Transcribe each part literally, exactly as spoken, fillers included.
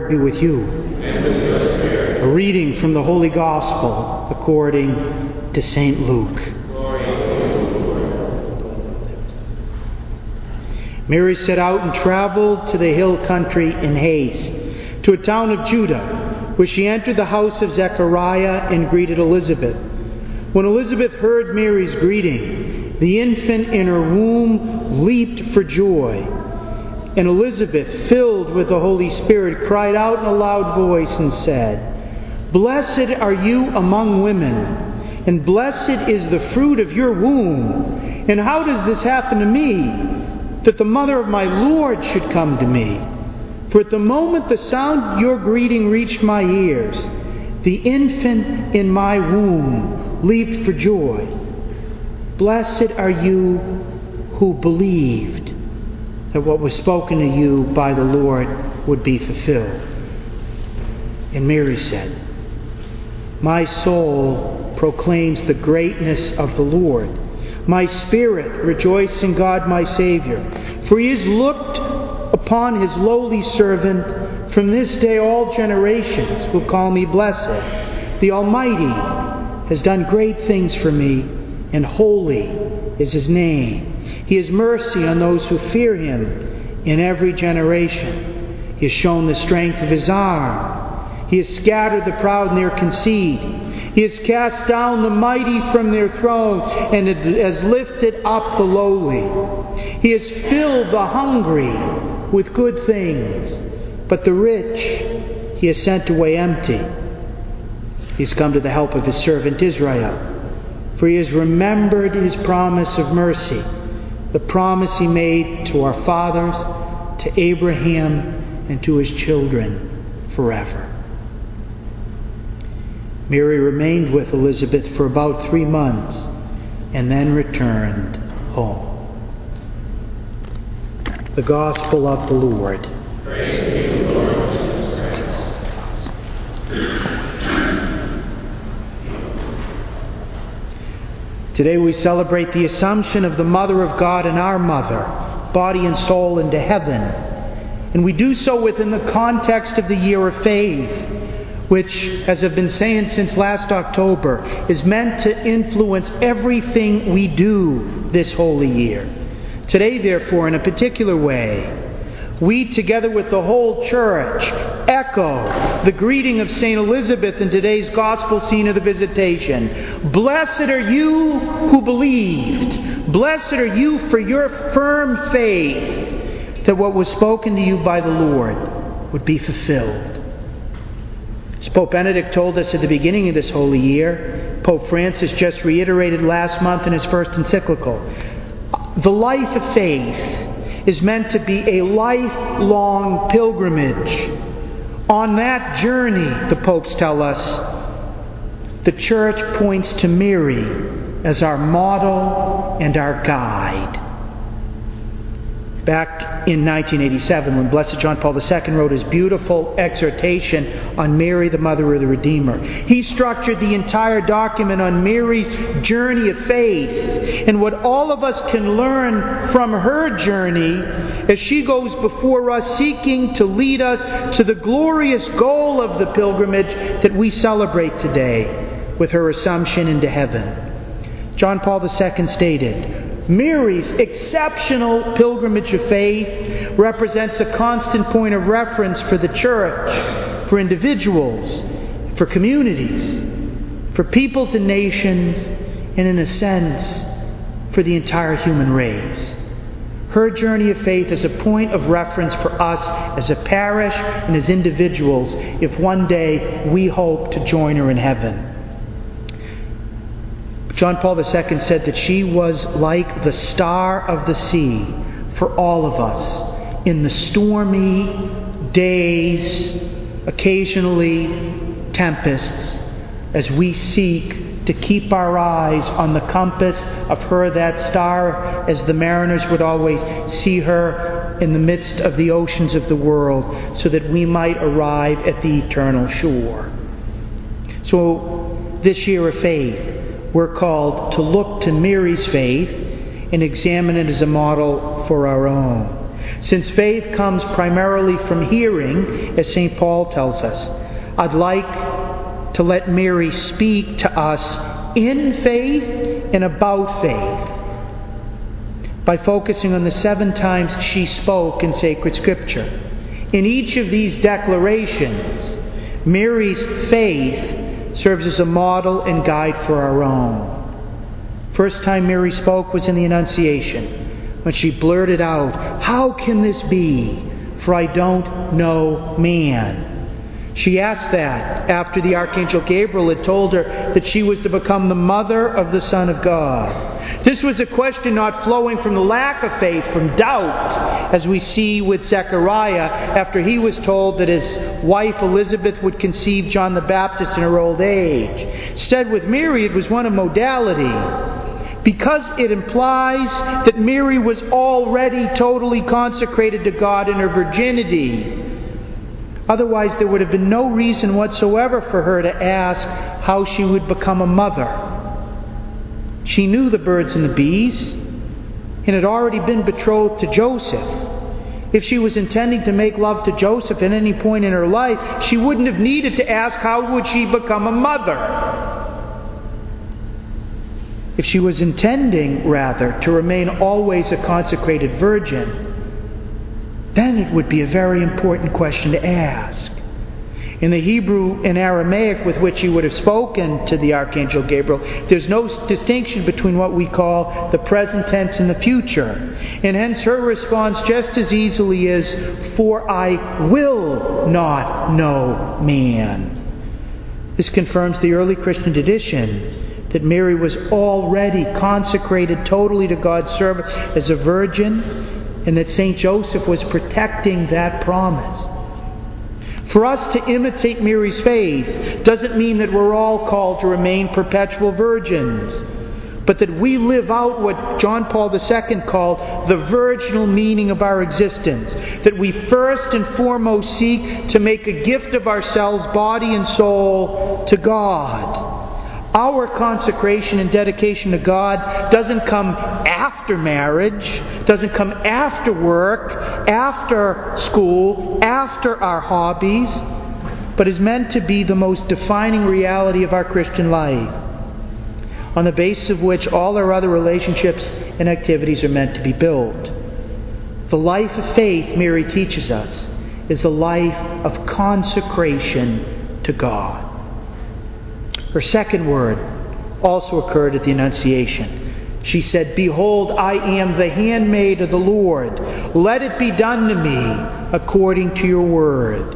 Lord be with you. And with your spirit. A reading from the Holy Gospel according to Saint Luke. Glory to you, Lord. Mary set out and traveled to the hill country in haste, to a town of Judah, where she entered the house of Zechariah and greeted Elizabeth. When Elizabeth heard Mary's greeting, the infant in her womb leaped for joy. And Elizabeth, filled with the Holy Spirit, cried out in a loud voice and said, "Blessed are you among women, and blessed is the fruit of your womb. And how does this happen to me, that the mother of my Lord should come to me? For at the moment the sound of your greeting reached my ears, the infant in my womb leaped for joy. Blessed are you who believed that what was spoken to you by the Lord would be fulfilled." And Mary said, "My soul proclaims the greatness of the Lord. My spirit rejoices in God my Savior, for he has looked upon his lowly servant. From this day all generations will call me blessed. The Almighty has done great things for me, and holy is his name. He has mercy on those who fear him in every generation. He has shown the strength of his arm. He has scattered the proud in their conceit. He has cast down the mighty from their thrones and has lifted up the lowly. He has filled the hungry with good things, but the rich he has sent away empty. He has come to the help of his servant Israel, for he has remembered his promise of mercy, the promise he made to our fathers, to Abraham, and to his children forever." Mary remained with Elizabeth for about three months and then returned home. The Gospel of the Lord. Praise to you, Lord Jesus Christ. Today we celebrate the Assumption of the Mother of God and our Mother, body and soul, into heaven. And we do so within the context of the Year of Faith, which, as I've been saying since last October, is meant to influence everything we do this holy year. Today, therefore, in a particular way, we, together with the whole Church, echo the greeting of Saint Elizabeth in today's Gospel scene of the Visitation. "Blessed are you who believed. Blessed are you for your firm faith that what was spoken to you by the Lord would be fulfilled." As Pope Benedict told us at the beginning of this holy year, Pope Francis just reiterated last month in his first encyclical, the life of faith is meant to be a lifelong pilgrimage. On that journey, the popes tell us, the Church points to Mary as our model and our guide. Back in nineteen eighty-seven, when Blessed John Paul the Second wrote his beautiful exhortation on Mary, the Mother of the Redeemer, he structured the entire document on Mary's journey of faith and what all of us can learn from her journey as she goes before us, seeking to lead us to the glorious goal of the pilgrimage that we celebrate today with her Assumption into heaven. John Paul the Second stated, "Mary's exceptional pilgrimage of faith represents a constant point of reference for the Church, for individuals, for communities, for peoples and nations, and in a sense, for the entire human race. Her journey of faith is a point of reference for us as a parish and as individuals if one day we hope to join her in heaven." John Paul the Second said that she was like the star of the sea for all of us in the stormy days, occasionally tempests, as we seek to keep our eyes on the compass of her, that star, as the mariners would always see her in the midst of the oceans of the world, so that we might arrive at the eternal shore. So this year of faith, we're called to look to Mary's faith and examine it as a model for our own. Since faith comes primarily from hearing, as Saint Paul tells us, I'd like to let Mary speak to us in faith and about faith by focusing on the seven times she spoke in sacred Scripture. In each of these declarations, Mary's faith serves as a model and guide for our own. First time Mary spoke was in the Annunciation, when she blurted out, "How can this be? For I don't know man." She asked that after the Archangel Gabriel had told her that she was to become the mother of the Son of God. This was a question not flowing from the lack of faith, from doubt, as we see with Zechariah after he was told that his wife Elizabeth would conceive John the Baptist in her old age. Instead, with Mary, it was one of modality, because it implies that Mary was already totally consecrated to God in her virginity. Otherwise, there would have been no reason whatsoever for her to ask how she would become a mother. She knew the birds and the bees and had already been betrothed to Joseph. If she was intending to make love to Joseph at any point in her life, she wouldn't have needed to ask how would she become a mother. If she was intending, rather, to remain always a consecrated virgin, then it would be a very important question to ask. In the Hebrew and Aramaic with which he would have spoken to the Archangel Gabriel, there's no distinction between what we call the present tense and the future. And hence her response just as easily is, "For I will not know man." This confirms the early Christian tradition that Mary was already consecrated totally to God's service as a virgin, and that Saint Joseph was protecting that promise. For us to imitate Mary's faith doesn't mean that we're all called to remain perpetual virgins, but that we live out what John Paul the Second called the virginal meaning of our existence. That we first and foremost seek to make a gift of ourselves, body and soul, to God. Our consecration and dedication to God doesn't come after marriage, doesn't come after work, after school, after our hobbies, but is meant to be the most defining reality of our Christian life, on the basis of which all our other relationships and activities are meant to be built. The life of faith, Mary teaches us, is a life of consecration to God. Her second word also occurred at the Annunciation. She said, "Behold, I am the handmaid of the Lord. Let it be done to me according to your word."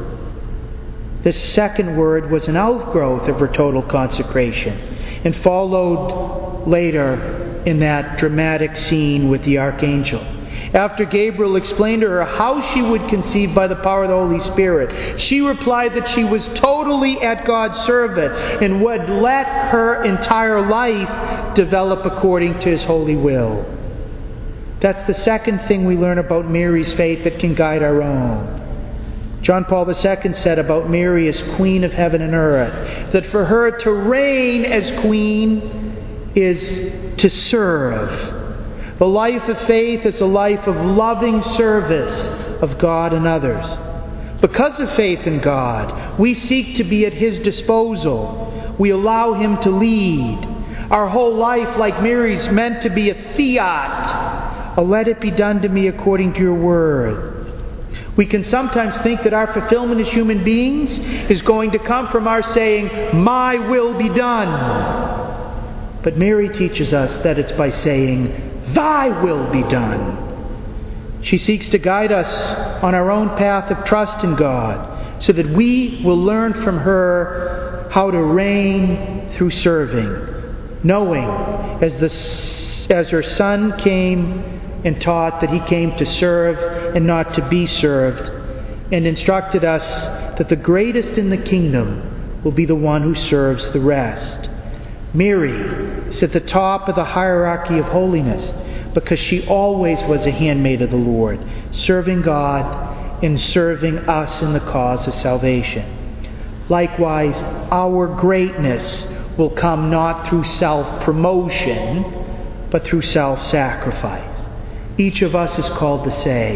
This second word was an outgrowth of her total consecration and followed later in that dramatic scene with the archangel. After Gabriel explained to her how she would conceive by the power of the Holy Spirit, she replied that she was totally at God's service and would let her entire life develop according to His holy will. That's the second thing we learn about Mary's faith that can guide our own. John Paul the Second said about Mary as Queen of heaven and earth, that for her to reign as Queen is to serve. The life of faith is a life of loving service of God and others. Because of faith in God, we seek to be at His disposal. We allow Him to lead. Our whole life, like Mary's, meant to be a fiat, a let it be done to me according to your word. We can sometimes think that our fulfillment as human beings is going to come from our saying, "My will be done." But Mary teaches us that it's by saying, "Thy will be done." She seeks to guide us on our own path of trust in God, so that we will learn from her how to reign through serving, knowing as the as her Son came and taught that He came to serve and not to be served, and instructed us that the greatest in the kingdom will be the one who serves the rest. Mary is at the top of the hierarchy of holiness because she always was a handmaid of the Lord, serving God and serving us in the cause of salvation. Likewise, our greatness will come not through self-promotion, but through self-sacrifice. Each of us is called to say,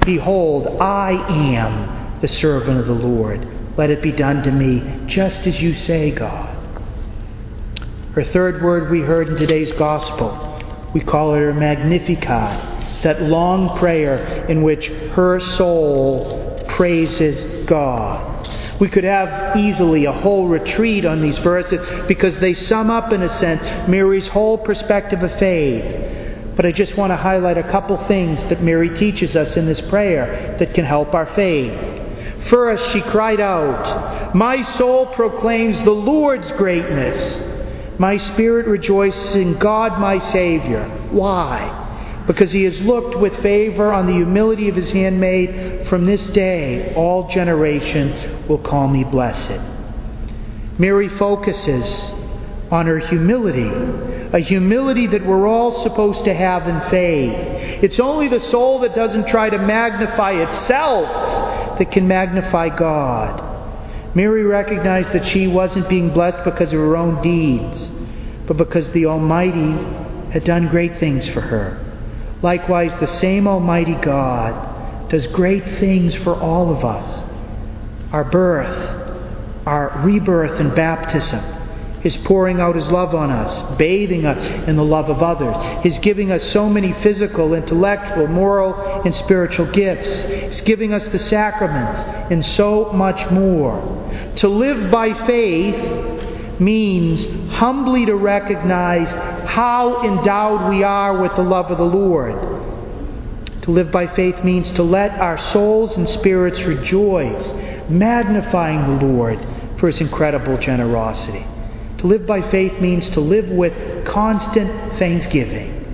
Behold, I am the servant of the Lord. Let it be done to me just as you say, God. Her third word we heard in today's gospel, we call it her Magnificat, that long prayer in which her soul praises God. We could have easily a whole retreat on these verses because they sum up, in a sense, Mary's whole perspective of faith. But I just want to highlight a couple things that Mary teaches us in this prayer that can help our faith. First, she cried out, "My soul proclaims the Lord's greatness. My spirit rejoices in God my Savior." Why? Because He has looked with favor on the humility of His handmaid. From this day, all generations will call me blessed. Mary focuses on her humility, a humility that we're all supposed to have in faith. It's only the soul that doesn't try to magnify itself that can magnify God. Mary recognized that she wasn't being blessed because of her own deeds, but because the Almighty had done great things for her. Likewise, the same Almighty God does great things for all of us. Our birth, our rebirth and baptism, His pouring out His love on us, bathing us in the love of others, His giving us so many physical, intellectual, moral, and spiritual gifts, His giving us the sacraments, and so much more. To live by faith means humbly to recognize how endowed we are with the love of the Lord. To live by faith means to let our souls and spirits rejoice, magnifying the Lord for His incredible generosity. To live by faith means to live with constant thanksgiving.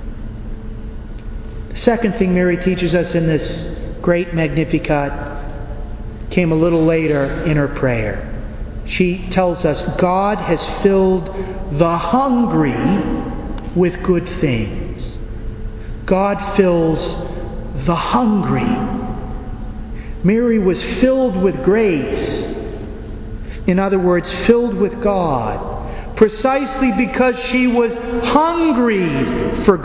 The second thing Mary teaches us in this great Magnificat came a little later in her prayer. She tells us God has filled the hungry with good things. God fills the hungry. Mary was filled with grace. In other words, filled with God, precisely because she was hungry for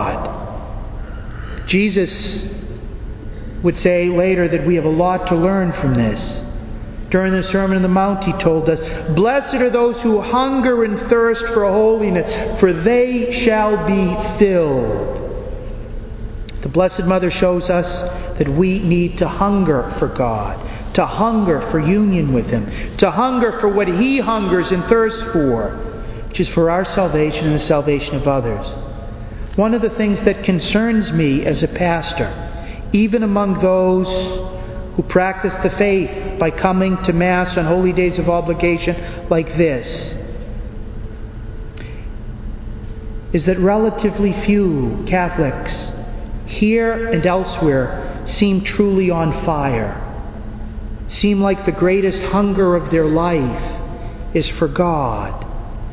God. Jesus would say later that we have a lot to learn from this. During the Sermon on the Mount, He told us, "Blessed are those who hunger and thirst for holiness, for they shall be filled." The Blessed Mother shows us that we need to hunger for God, to hunger for union with Him, to hunger for what He hungers and thirsts for, which is for our salvation and the salvation of others. One of the things that concerns me as a pastor, even among those who practice the faith by coming to Mass on holy days of obligation like this, is that relatively few Catholics here and elsewhere seem truly on fire, seem like the greatest hunger of their life is for God.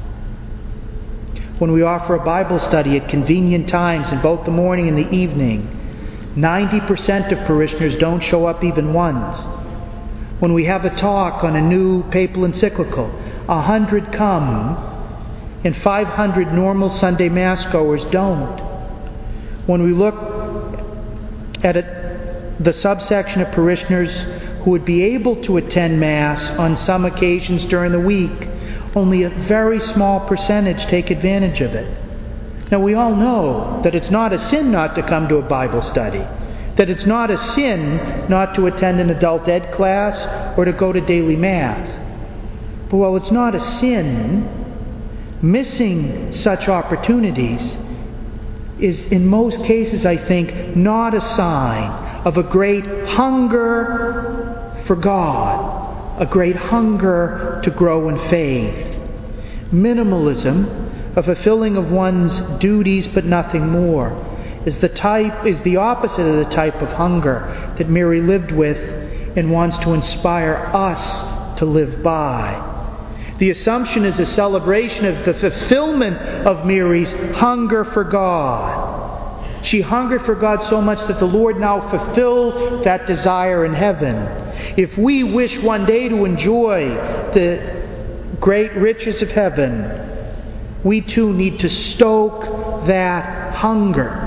When we offer a Bible study at convenient times in both the morning and the evening, ninety percent of parishioners don't show up even once. When we have a talk on a new papal encyclical, a hundred come, and five hundred normal Sunday Mass goers don't. When we look at a, the subsection of parishioners who would be able to attend Mass on some occasions during the week, only a very small percentage take advantage of it. Now, we all know that it's not a sin not to come to a Bible study, that it's not a sin not to attend an adult ed class or to go to daily Mass. But while it's not a sin, missing such opportunities is in most cases, I think, not a sign of a great hunger for God, a great hunger to grow in faith. Minimalism, a fulfilling of one's duties but nothing more, is the type is the opposite of the type of hunger that Mary lived with and wants to inspire us to live by. The Assumption is a celebration of the fulfillment of Mary's hunger for God. She hungered for God so much that the Lord now fulfills that desire in heaven. If we wish one day to enjoy the great riches of heaven, we too need to stoke that hunger.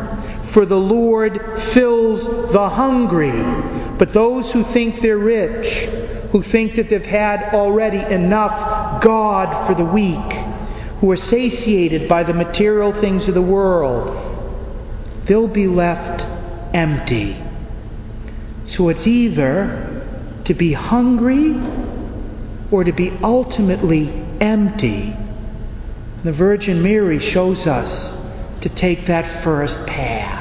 For the Lord fills the hungry. But those who think they're rich, who think that they've had already enough God for the weak, who are satiated by the material things of the world, they'll be left empty. So it's either to be hungry or to be ultimately empty. The Virgin Mary shows us to take that first path.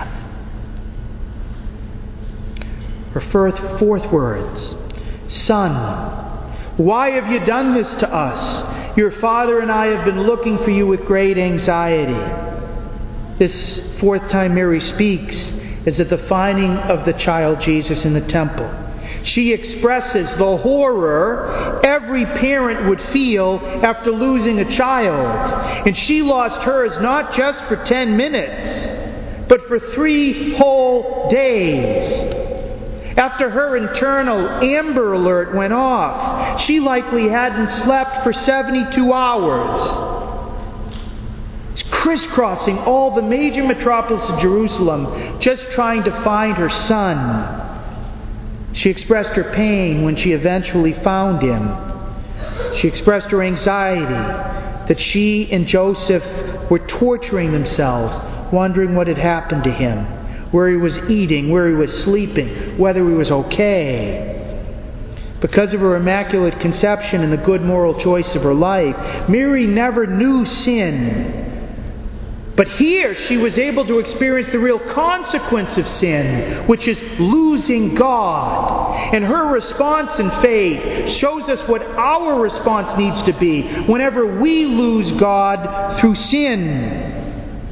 Her fourth, fourth words, Son, why have you done this to us? Your father and I have been looking for you with great anxiety. This fourth time Mary speaks is at the finding of the child Jesus in the temple. She expresses the horror every parent would feel after losing a child. And she lost hers not just for ten minutes, but for three whole days. After her internal Amber Alert went off, she likely hadn't slept for seventy-two hours. Crisscrossing all the major metropolis of Jerusalem, just trying to find her son. She expressed her pain when she eventually found him. She expressed her anxiety that she and Joseph were torturing themselves, wondering what had happened to him, where he was eating, where he was sleeping, whether he was okay. Because of her immaculate conception and the good moral choice of her life, Mary never knew sin. But here she was able to experience the real consequence of sin, which is losing God. And her response in faith shows us what our response needs to be whenever we lose God through sin.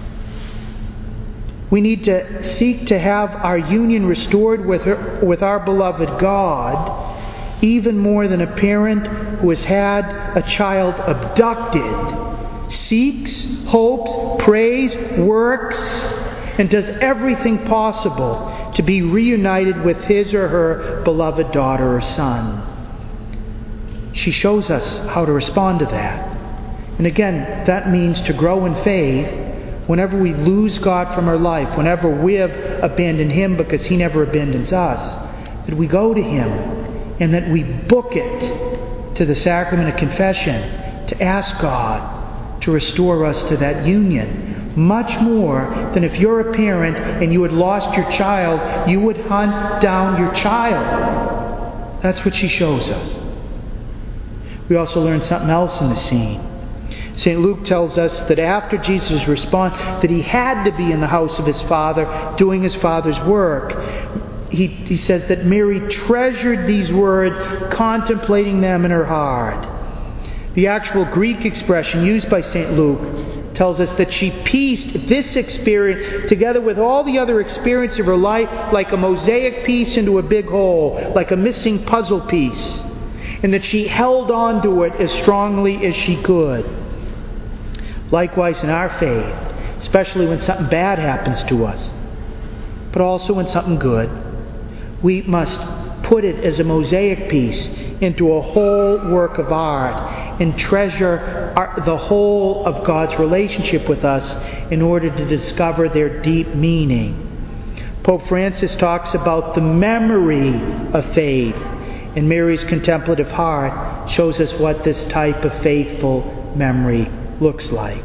We need to seek to have our union restored with her, with our beloved God, even more than a parent who has had a child abducted seeks, hopes, prays, works, and does everything possible to be reunited with his or her beloved daughter or son. She shows us how to respond to that. And again, that means to grow in faith whenever we lose God from our life, whenever we have abandoned Him because He never abandons us, that we go to Him and that we book it to the sacrament of confession to ask God to restore us to that union. Much more than if you're a parent and you had lost your child, you would hunt down your child. That's what she shows us. We also learn something else in the scene. Saint Luke tells us that after Jesus' response, that he had to be in the house of his Father, doing his Father's work. He, he says that Mary treasured these words, contemplating them in her heart. The actual Greek expression used by Saint Luke tells us that she pieced this experience together with all the other experiences of her life like a mosaic piece into a big whole, like a missing puzzle piece, and that she held on to it as strongly as she could. Likewise in our faith, especially when something bad happens to us, but also when something good, we must put it as a mosaic piece into a whole work of art and treasure our, the whole of God's relationship with us in order to discover their deep meaning. Pope Francis talks about the memory of faith, and Mary's contemplative heart shows us what this type of faithful memory looks like.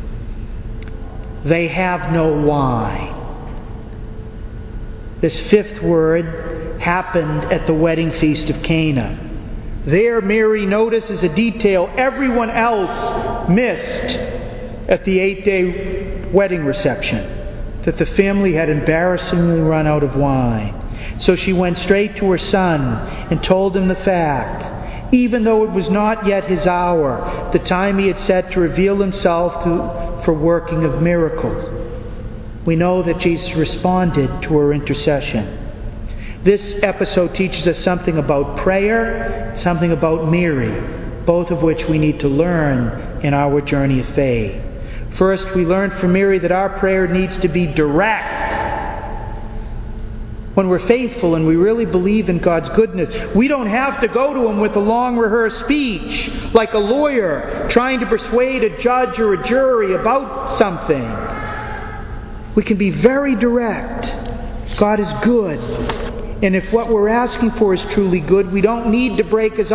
They have no wine. This fifth word happened at the wedding feast of Cana. There, Mary notices a detail everyone else missed at the eight-day wedding reception, that the family had embarrassingly run out of wine. So she went straight to her son and told him the fact, even though it was not yet his hour, the time he had set to reveal himself to, for working of miracles. We know that Jesus responded to her intercession. This episode teaches us something about prayer, something about Mary, both of which we need to learn in our journey of faith. First, we learn from Mary that our prayer needs to be direct. When we're faithful and we really believe in God's goodness, we don't have to go to Him with a long rehearsed speech, like a lawyer trying to persuade a judge or a jury about something. We can be very direct. God is good. And if what we're asking for is truly good, we don't need to break His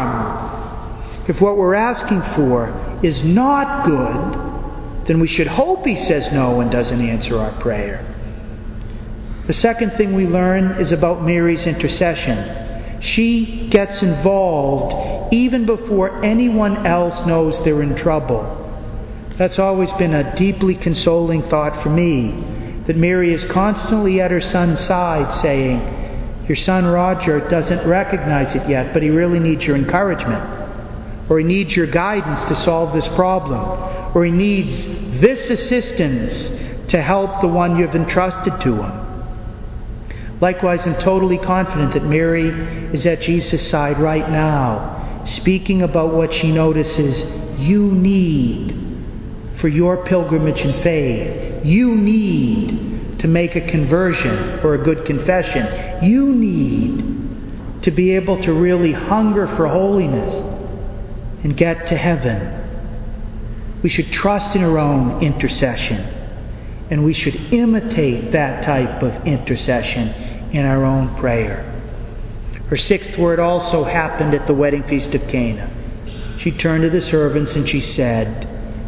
arm. If what we're asking for is not good, then we should hope He says no and doesn't answer our prayer. The second thing we learn is about Mary's intercession. She gets involved even before anyone else knows they're in trouble. That's always been a deeply consoling thought for me, that Mary is constantly at her son's side saying, your son Roger doesn't recognize it yet, but he really needs your encouragement. Or he needs your guidance to solve this problem. Or he needs this assistance to help the one you've entrusted to him. Likewise, I'm totally confident that Mary is at Jesus' side right now, speaking about what she notices you need for your pilgrimage in faith. You need to make a conversion or a good confession. You need to be able to really hunger for holiness and get to heaven. We should trust in our own intercession, and we should imitate that type of intercession in our own prayer. Her sixth word also happened at the wedding feast of Cana. She turned to the servants and she said,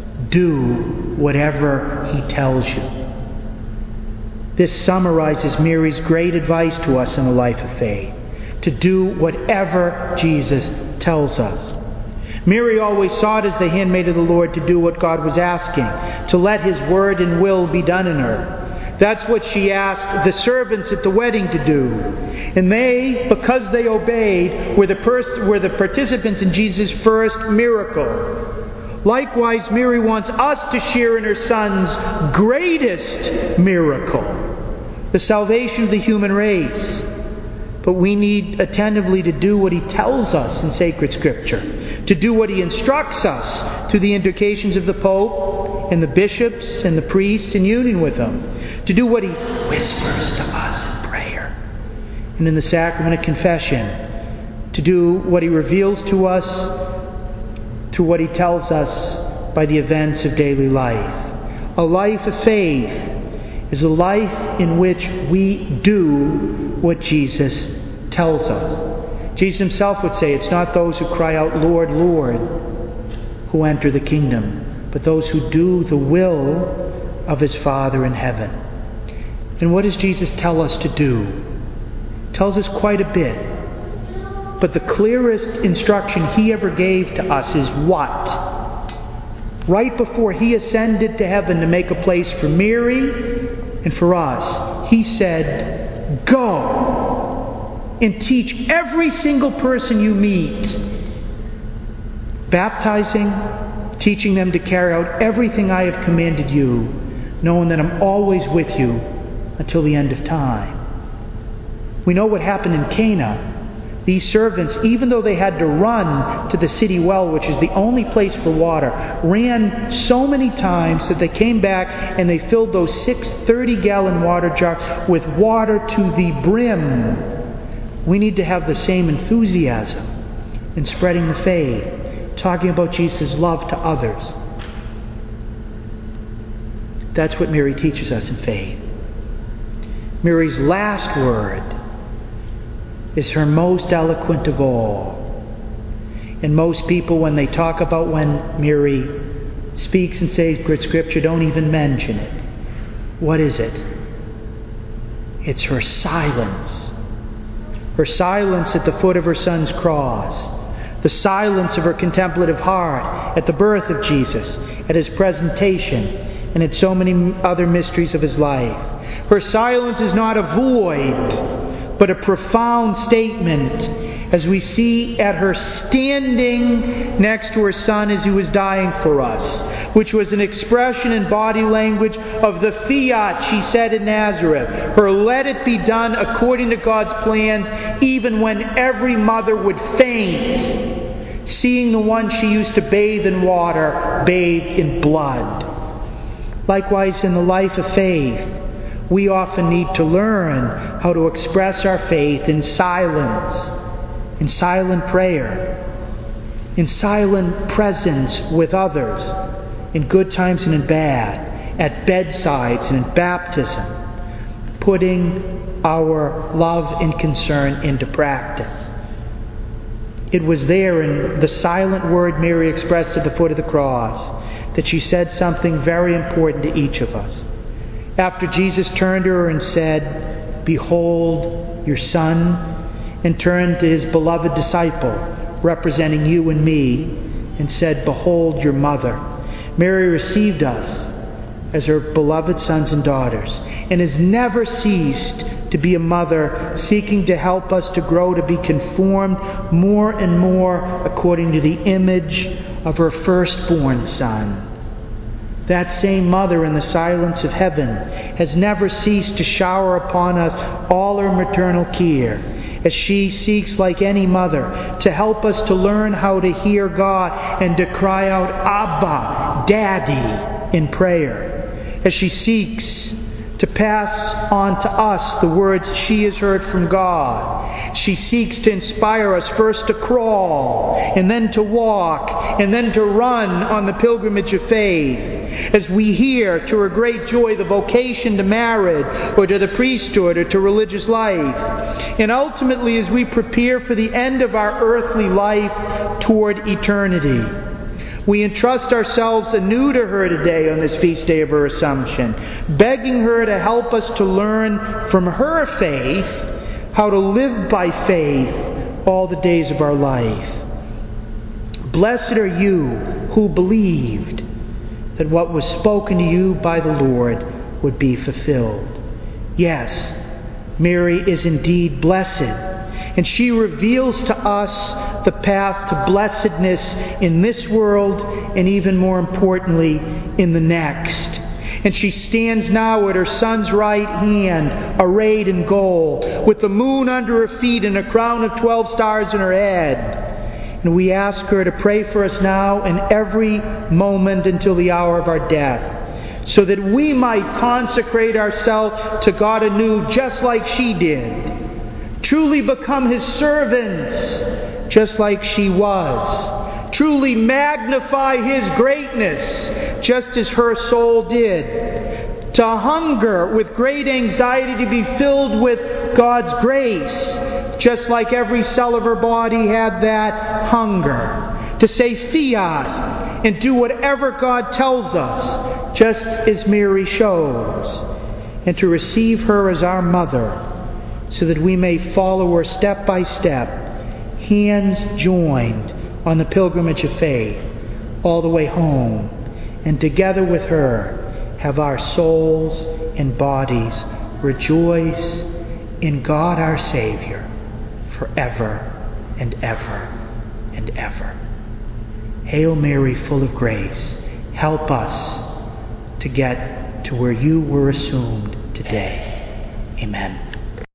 do whatever He tells you. This summarizes Mary's great advice to us in a life of faith, to do whatever Jesus tells us. Mary always sought as the handmaid of the Lord to do what God was asking, to let His word and will be done in her. That's what she asked the servants at the wedding to do. And they, because they obeyed, were the, pers- were the participants in Jesus' first miracle. Likewise, Mary wants us to share in her Son's greatest miracle, the salvation of the human race. But we need attentively to do what He tells us in sacred Scripture, to do what He instructs us through the indications of the Pope and the bishops and the priests in union with them, to do what He whispers to us in prayer and in the sacrament of confession, to do what He reveals to us through what He tells us by the events of daily life. A life of faith is a life in which we do what Jesus tells us. Jesus Himself would say, it's not those who cry out, Lord, Lord, who enter the kingdom, but those who do the will of His Father in heaven. And what does Jesus tell us to do? He tells us quite a bit. But the clearest instruction He ever gave to us is what? Right before He ascended to heaven to make a place for Mary and for us, He said, go and teach every single person you meet, baptizing, teaching them to carry out everything I have commanded you, knowing that I'm always with you until the end of time. We know what happened in Cana. These servants, even though they had to run to the city well, which is the only place for water, ran so many times that they came back and they filled those six thirty-gallon water jugs with water to the brim. We need to have the same enthusiasm in spreading the faith, talking about Jesus' love to others. That's what Mary teaches us in faith. Mary's last word is her most eloquent of all. And most people, when they talk about when Mary speaks in sacred Scripture, don't even mention it. What is it? It's her silence. Her silence at the foot of her Son's cross. The silence of her contemplative heart at the birth of Jesus, at His presentation, and at so many other mysteries of His life. Her silence is not a void, but a profound statement, as we see at her standing next to her Son as He was dying for us, which was an expression in body language of the fiat she said in Nazareth, her let it be done according to God's plans, even when every mother would faint, seeing the one she used to bathe in water bathed in blood. Likewise, in the life of faith, we often need to learn how to express our faith in silence, in silent prayer, in silent presence with others, in good times and in bad, at bedsides and in baptism, putting our love and concern into practice. It was there in the silent word Mary expressed at the foot of the cross that she said something very important to each of us. After Jesus turned to her and said, "Behold your son," and turned to his beloved disciple, representing you and me, and said, "Behold your mother," Mary received us as her beloved sons and daughters, and has never ceased to be a mother seeking to help us to grow to be conformed more and more according to the image of her firstborn Son. That same mother in the silence of heaven has never ceased to shower upon us all her maternal care, as she seeks, like any mother, to help us to learn how to hear God and to cry out, "Abba, Daddy," in prayer, as she seeks to pass on to us the words she has heard from God. She seeks to inspire us first to crawl, and then to walk, and then to run on the pilgrimage of faith, as we hear, to her great joy, the vocation to marriage, or to the priesthood, or to religious life. And ultimately, as we prepare for the end of our earthly life toward eternity, we entrust ourselves anew to her today on this feast day of her Assumption, begging her to help us to learn from her faith how to live by faith all the days of our life. Blessed are you who believed that what was spoken to you by the Lord would be fulfilled. Yes, Mary is indeed blessed, and she reveals to us the path to blessedness in this world, and even more importantly, in the next. And she stands now at her Son's right hand, arrayed in gold, with the moon under her feet and a crown of twelve stars in her head. And we ask her to pray for us now and every moment until the hour of our death, so that we might consecrate ourselves to God anew, just like she did. Truly become His servants, just like she was. Truly magnify His greatness, just as her soul did. To hunger with great anxiety to be filled with God's grace, just like every cell of her body had that hunger. To say fiat and do whatever God tells us, just as Mary shows. And to receive her as our mother, so that we may follow her step by step, hands joined on the pilgrimage of faith, all the way home, and together with her have our souls and bodies rejoice in God our Savior forever and ever and ever. Hail Mary, full of grace, help us to get to where you were assumed today. Amen.